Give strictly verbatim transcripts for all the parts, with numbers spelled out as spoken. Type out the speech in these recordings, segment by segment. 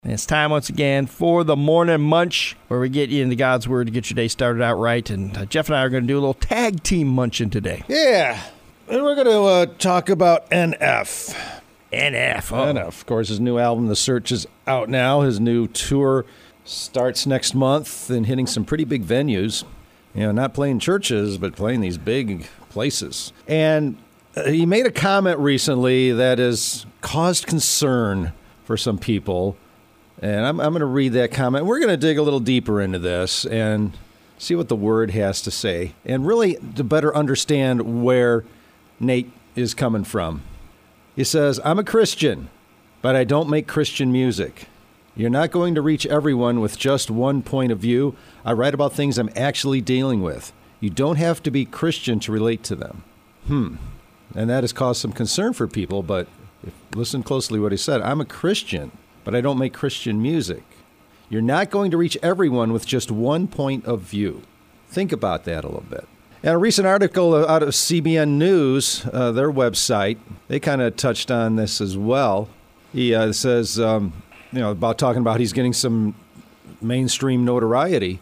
And it's time once again for the Morning Munch, where we get you into God's Word to get your day started out right. And uh, Jeff and I are going to do a little tag team munching today. Yeah, and we're going to uh, talk about N F. N F. Oh. N F, of course, his new album, The Search, is out now. His new tour starts next month and hitting some pretty big venues. You know, not playing churches, but playing these big places. And uh, he made a comment recently that has caused concern for some people. And I'm, I'm going to read that comment. We're going to dig a little deeper into this and see what the Word has to say, and really to better understand where Nate is coming from. He says, I'm a Christian, but I don't make Christian music. You're not going to reach everyone with just one point of view. I write about things I'm actually dealing with. You don't have to be Christian to relate to them. Hmm. And that has caused some concern for people, but if, listen closely to what he said. I'm a Christian, but I don't make Christian music. You're not going to reach everyone with just one point of view. Think about that a little bit. And a recent article out of C B N News, uh, their website, they kind of touched on this as well. He uh, says, um, you know, about talking about he's getting some mainstream notoriety,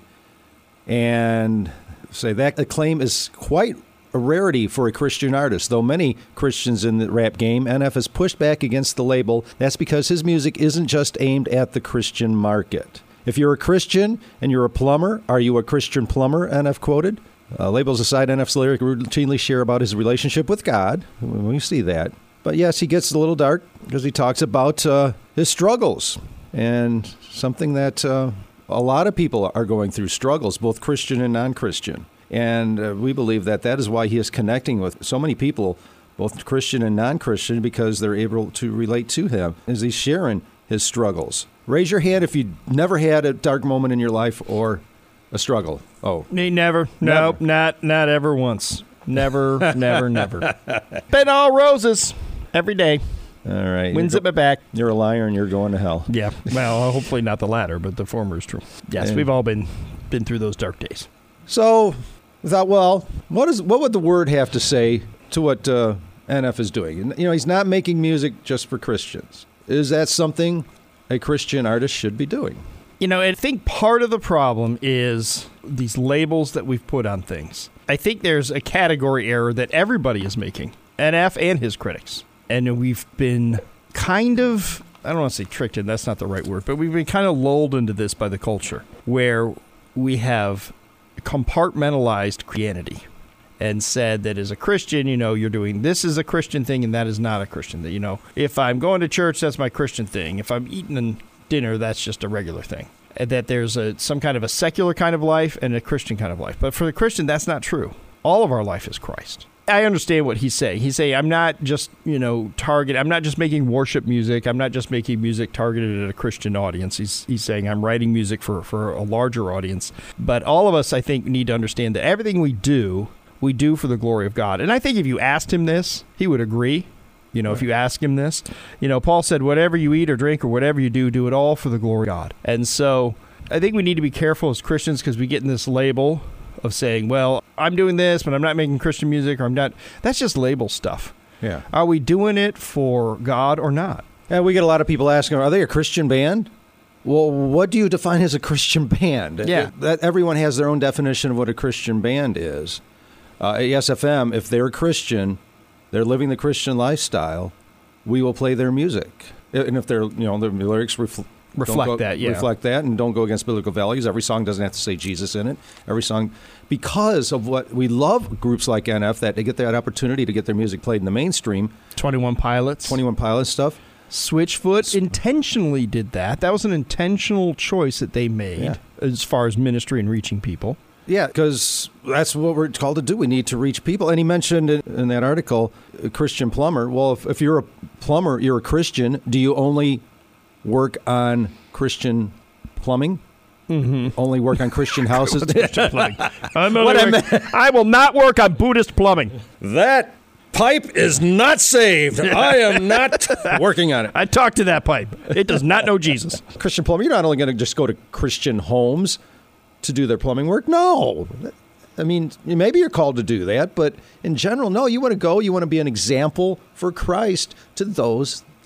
and say that acclaim is quite a rarity for a Christian artist. Though many Christians in the rap game, N F has pushed back against the label. That's because his music isn't just aimed at the Christian market. If you're a Christian and you're a plumber, are you a Christian plumber? N F quoted. Uh, labels aside, N F's lyrics routinely share about his relationship with God. We see that. But yes, he gets a little dark because he talks about uh, his struggles, and something that uh, a lot of people are going through, struggles, both Christian and non-Christian. And uh, we believe that that is why he is connecting with so many people, both Christian and non-Christian, because they're able to relate to him as he's sharing his struggles. Raise your hand if you never had a dark moment in your life or a struggle. Oh. Me never. Nope, never. not not ever once. Never, never, never. Been all roses every day. All right. Winds at my back. You're a liar and you're going to hell. Yeah. Well, hopefully not the latter, but the former is true. Yes, and we've all been been through those dark days. So, I thought, well, what is what would the Word have to say to what uh, N F is doing? You know, he's not making music just for Christians. Is that something a Christian artist should be doing? You know, I think part of the problem is these labels that we've put on things. I think there's a category error that everybody is making, N F and his critics. And we've been kind of, I don't want to say tricked in, that's not the right word, but we've been kind of lulled into this by the culture, where we have compartmentalized Christianity and said that as a Christian, you know, you're doing this is a Christian thing and that is not a Christian thing. You know, if I'm going to church, that's my Christian thing. If I'm eating dinner, that's just a regular thing. And that there's a some kind of a secular kind of life and a Christian kind of life. But for the Christian, that's not true. All of our life is Christ. I understand what he's saying. He's saying, I'm not just, you know, target. I'm not just making worship music. I'm not just making music targeted at a Christian audience. He's he's saying I'm writing music for, for a larger audience. But all of us, I think, need to understand that everything we do, we do for the glory of God. And I think if you asked him this, he would agree. You know, right. If you ask him this, you know, Paul said, whatever you eat or drink or whatever you do, do it all for the glory of God. And so I think we need to be careful as Christians because we get in this label of saying, well, I'm doing this, but I'm not making Christian music, or I'm not. That's just label stuff. Yeah. Are we doing it for God or not? And we get a lot of people asking, are they a Christian band? Well, what do you define as a Christian band? Yeah. That everyone has their own definition of what a Christian band is. Uh, at S F M, if they're a Christian, they're living the Christian lifestyle, we will play their music. And if they're, you know, the lyrics refl- reflect go, that, yeah. Reflect that and don't go against biblical values. Every song doesn't have to say Jesus in it. Every song, because of what we love groups like N F, that they get that opportunity to get their music played in the mainstream. twenty-one Pilots. twenty-one Pilots stuff. Switchfoot S- intentionally did that. That was an intentional choice that they made yeah. as far as ministry and reaching people. Yeah, because that's what we're called to do. We need to reach people. And he mentioned in, in that article, a Christian plumber. Well, if, if you're a plumber, you're a Christian, do you only work on Christian plumbing? Mm-hmm. Only work on Christian houses? Christian plumbing. I'm what I, meant. I will not work on Buddhist plumbing. That pipe is not saved. I am not working on it. I talked to that pipe. It does not know Jesus. Christian plumber, you're not only going to just go to Christian homes to do their plumbing work. No. I mean, maybe you're called to do that, but in general, no, you want to go, you want to be an example for Christ to those that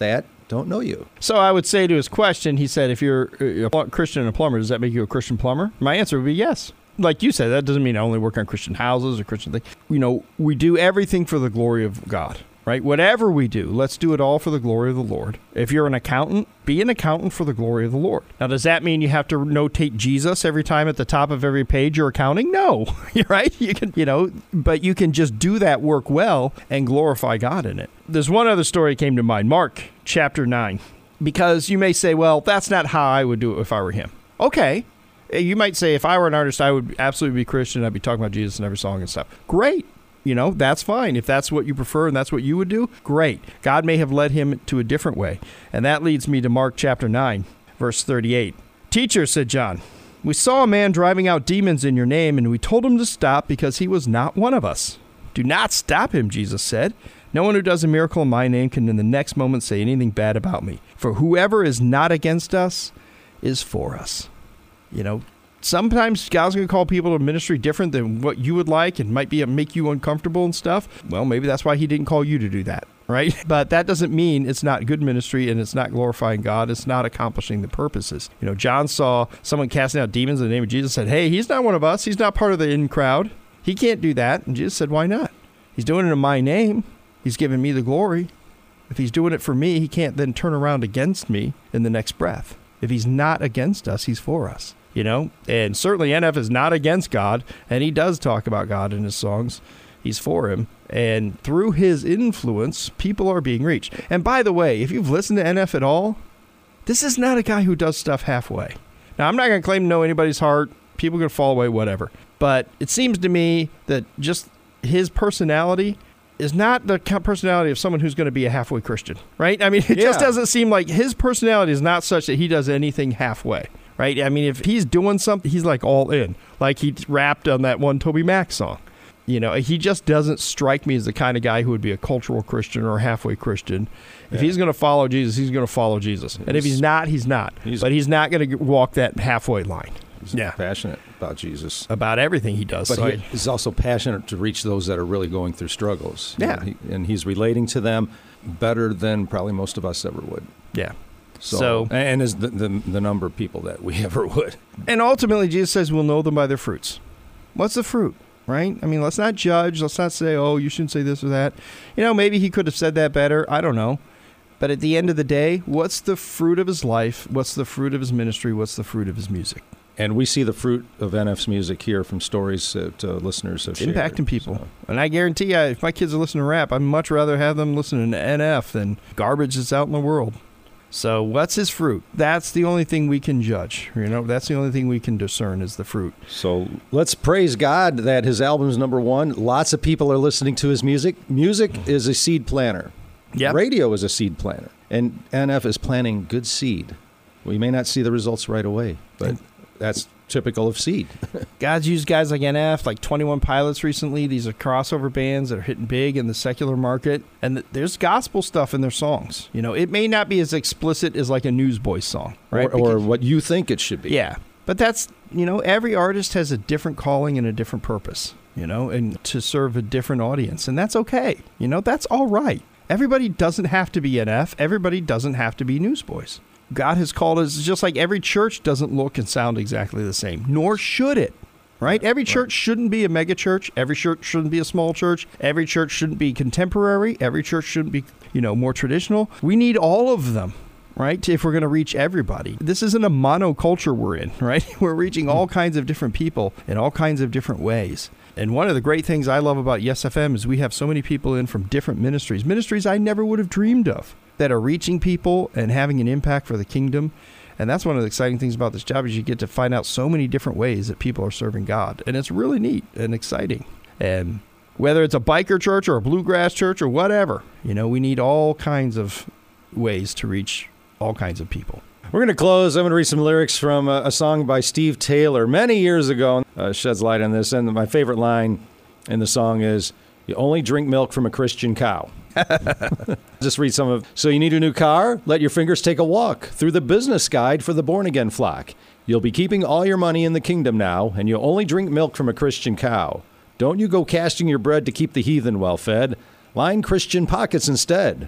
don't know you. So I would say to his question, he said, if you're a Christian and a plumber, does that make you a Christian plumber? My answer would be yes. Like you said, that doesn't mean I only work on Christian houses or Christian things. You know, we do everything for the glory of God, right? Whatever we do, let's do it all for the glory of the Lord. If you're an accountant, be an accountant for the glory of the Lord. Now, does that mean you have to notate Jesus every time at the top of every page you're accounting? No, right? You can, you know, but you can just do that work well and glorify God in it. There's one other story that came to mind, Mark chapter nine, because you may say, well, that's not how I would do it if I were him. Okay. You might say, if I were an artist, I would absolutely be Christian. I'd be talking about Jesus in every song and stuff. Great. You know, that's fine. If that's what you prefer and that's what you would do, great. God may have led him to a different way. And that leads me to Mark chapter nine, verse thirty-eight. Teacher, said John, we saw a man driving out demons in your name, and we told him to stop because he was not one of us. Do not stop him, Jesus said. No one who does a miracle in my name can in the next moment say anything bad about me. For whoever is not against us is for us. You know, sometimes God's going to call people to ministry different than what you would like and might be make you uncomfortable and stuff. Well, maybe that's why he didn't call you to do that, right? But that doesn't mean it's not good ministry and it's not glorifying God. It's not accomplishing the purposes. You know, John saw someone casting out demons in the name of Jesus, said, hey, he's not one of us. He's not part of the in crowd. He can't do that. And Jesus said, why not? He's doing it in my name. He's giving me the glory. If he's doing it for me, he can't then turn around against me in the next breath. If he's not against us, he's for us. You know, and certainly N F is not against God, and he does talk about God in his songs. He's for him. And through his influence, people are being reached. And by the way, if you've listened to N F at all, this is not a guy who does stuff halfway. Now, I'm not going to claim to know anybody's heart. People are going to fall away, whatever. But it seems to me that just his personality is not the personality of someone who's going to be a halfway Christian, right? I mean, it Yeah. just doesn't seem like his personality is not such that he does anything halfway. Right? I mean, if he's doing something, he's like all in. Like he rapped on that one Toby Mac song. You know, he just doesn't strike me as the kind of guy who would be a cultural Christian or a halfway Christian. If Yeah. he's going to follow Jesus, he's going to follow Jesus. And if he's not, he's not. He's- but he's not going to walk that halfway line. He's Yeah. passionate about Jesus. About everything he does. But So he I- is also passionate to reach those that are really going through struggles. Yeah. And, he, and he's relating to them better than probably most of us ever would. yeah. So, So- and is the, the the number of people that we ever would. And ultimately, Jesus says we'll know them by their fruits. What's the fruit, right? I mean, let's not judge. Let's not say, oh, you shouldn't say this or that. You know, maybe he could have said that better. I don't know. But at the end of the day, what's the fruit of his life? What's the fruit of his ministry? What's the fruit of his music? And we see the fruit of N F's music here from stories that uh, listeners have It's shared. impacting people. So, And I guarantee you, if my kids are listening to rap, I'd much rather have them listening to N F than garbage that's out in the world. So what's his fruit? That's the only thing we can judge. You know, that's the only thing we can discern is the fruit. so let's praise God that his album's number one. Lots of people are listening to his music. Music is a seed planter. Yep. Radio is a seed planter. And N F is planting good seed. We may not see the results right away, but that's typical of seed. God's used guys like N F, like twenty-one Pilots recently. These are crossover bands that are hitting big in the secular market. And th- there's gospel stuff in their songs. You know, it may not be as explicit as like a Newsboys song, right? Or, or Because- what you think it should be. yeah. But that's, you know, every artist has a different calling and a different purpose, you know, and to serve a different audience. And that's okay. You know, that's all right. Everybody doesn't have to be N F. Everybody doesn't have to be Newsboys. God has called us, just like every church doesn't look and sound exactly the same, nor should it, right? Every church shouldn't be a mega church. Every church shouldn't be a small church. Every church shouldn't be contemporary. Every church shouldn't be, you know, more traditional. We need all of them, right, if we're going to reach everybody. This isn't a monoculture we're in, right? We're reaching all kinds of different people in all kinds of different ways. And one of the great things I love about Yes F M is we have so many people in from different ministries, ministries I never would have dreamed of, that are reaching people and having an impact for the kingdom. And that's one of the exciting things about this job is you get to find out so many different ways that people are serving God. And it's really neat and exciting. And whether it's a biker church or a bluegrass church or whatever, you know, we need all kinds of ways to reach all kinds of people. We're going to close. I'm going to read some lyrics from a, a song by Steve Taylor many years ago. Uh, sheds light on this. And my favorite line in the song is, "You only drink milk from a Christian cow." Just read some of. So you need a new car? Let your fingers take a walk through the business guide for the born-again flock. You'll be keeping all your money in the kingdom now, and you'll only drink milk from a Christian cow. Don't you go casting your bread to keep the heathen well fed. Line Christian pockets instead.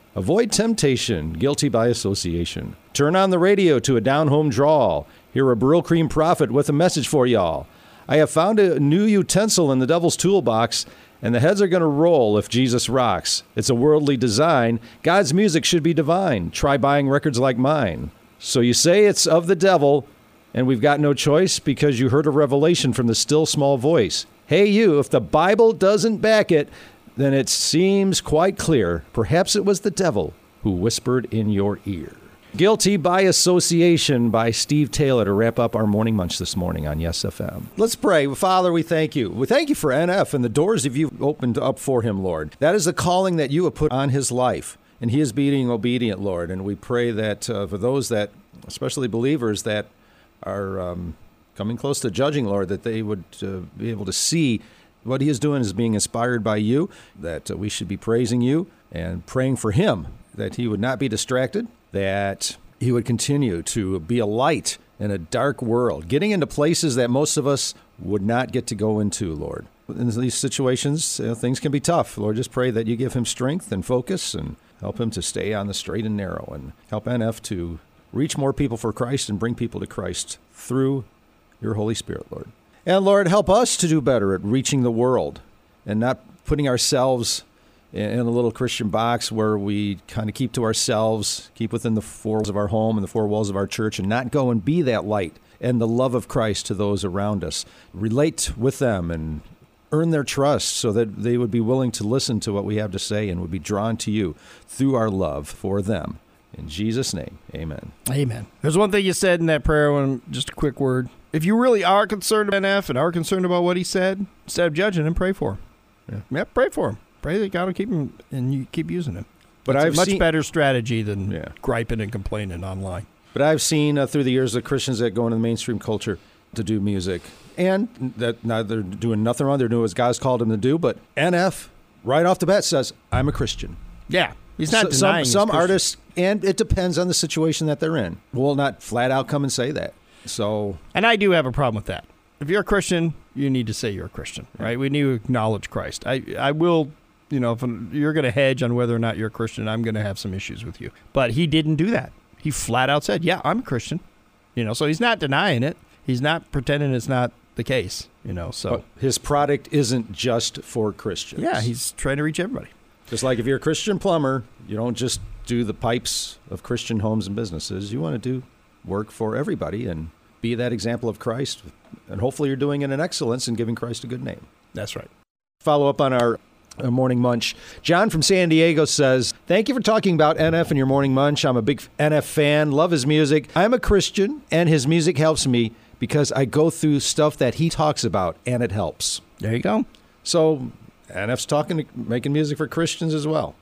Avoid temptation, guilty by association. Turn on the radio to a down-home drawl. Hear a Brill Cream prophet with a message for y'all. I have found a new utensil in the devil's toolbox, and the heads are going to roll if Jesus rocks. It's a worldly design. God's music should be divine. Try buying records like mine. So you say it's of the devil, and we've got no choice because you heard a revelation from the still small voice. Hey, you, if the Bible doesn't back it, then it seems quite clear. Perhaps it was the devil who whispered in your ear. Guilty by Association by Steve Taylor to wrap up our Morning Munch this morning on Yes F M. Let's pray. Father, we thank you. We thank you for N F and the doors that you've opened up for him, Lord. That is the calling that you have put on his life, and he is being obedient, Lord. And we pray that uh, for those that, especially believers that are um, coming close to judging, Lord, that they would uh, be able to see what he is doing is being inspired by you, that uh, we should be praising you and praying for him, that he would not be distracted, that he would continue to be a light in a dark world, getting into places that most of us would not get to go into, Lord. In these situations, you know, things can be tough. Lord, just pray that you give him strength and focus and help him to stay on the straight and narrow and help N F to reach more people for Christ and bring people to Christ through your Holy Spirit, Lord. And Lord, help us to do better at reaching the world and not putting ourselves in a little Christian box where we kind of keep to ourselves, keep within the four walls of our home and the four walls of our church, and not go and be that light and the love of Christ to those around us. Relate with them and earn their trust so that they would be willing to listen to what we have to say and would be drawn to you through our love for them. In Jesus' name, amen. Amen. There's one thing you said in that prayer, one, just a quick word. If you really are concerned about N F and are concerned about what he said, instead of judging him, pray for him. Yeah, yeah pray for him. Pray that God will keep him and you keep using him. But it's I've a much seen, better strategy than yeah. griping and complaining online. But I've seen uh, through the years the Christians that go into the mainstream culture to do music, and that now they're doing nothing wrong. They're doing what God's called them to do. But N F, right off the bat, says, I'm a Christian. Yeah. He's not so, denying Some, some artists, and it depends on the situation that they're in, will not flat out come and say that. So, and I do have a problem with that. If you're a Christian, you need to say you're a Christian, right? We need to acknowledge Christ. I, I will... You know, if you're going to hedge on whether or not you're a Christian, I'm going to have some issues with you. But he didn't do that. He flat out said, yeah, I'm a Christian. You know, so he's not denying it. He's not pretending it's not the case, you know, so. But his product isn't just for Christians. Yeah, he's trying to reach everybody. Just like if you're a Christian plumber, you don't just do the pipes of Christian homes and businesses. You want to do work for everybody and be that example of Christ. And hopefully you're doing it in excellence and giving Christ a good name. That's right. Follow up on our A Morning Munch. John from San Diego says, thank you for talking about N F and your Morning Munch. I'm a big N F fan, love his music. I'm a Christian, and his music helps me because I go through stuff that he talks about, and it helps. There you go. So N F's talking, making music for Christians as well.